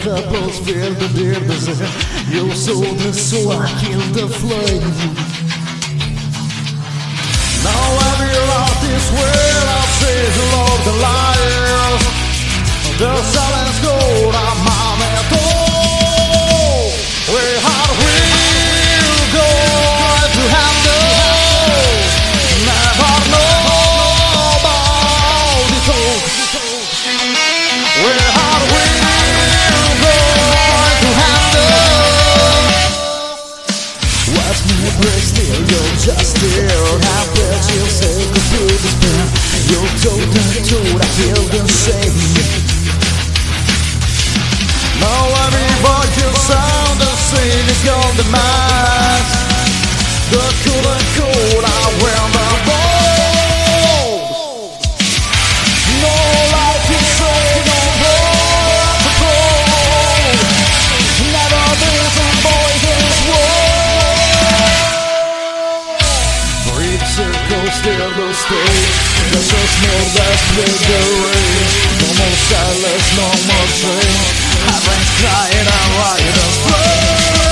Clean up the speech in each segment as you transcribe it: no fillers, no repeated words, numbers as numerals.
the blows feel the deadness. You saw the soul, I killed the flame. Now I realize this world, I say hello the liars. The silence gold, I'm on it all. Where heart will go to handle. Never know about it all. Where heart will go to handle. Watch me break still, you're just here. How could you say through the pain? You told the truth, I feel the same. Now every voice you sound the same is gone the mask. The cool and cold, I wear the bold. No life is so no more to cold. Never been some boys in this world. Breathe circles, still the stage. There's a small that's with the rage. No more silence, no more change. Heaven's crying out, riotous praise.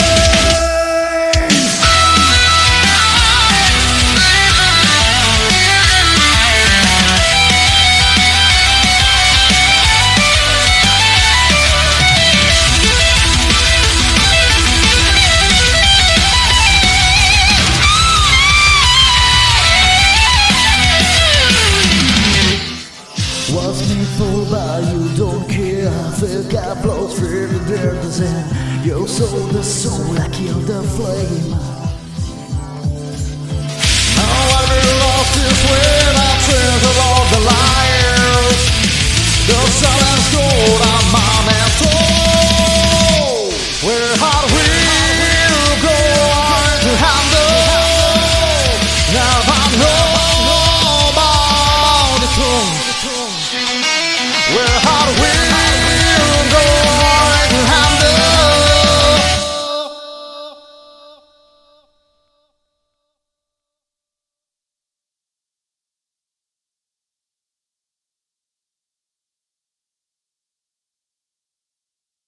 Watch me fall by, you don't care. I feel God blows through the darkness and you sold the soul, I killed the flame. Now I lost this when I turned all the liars. The silence gold.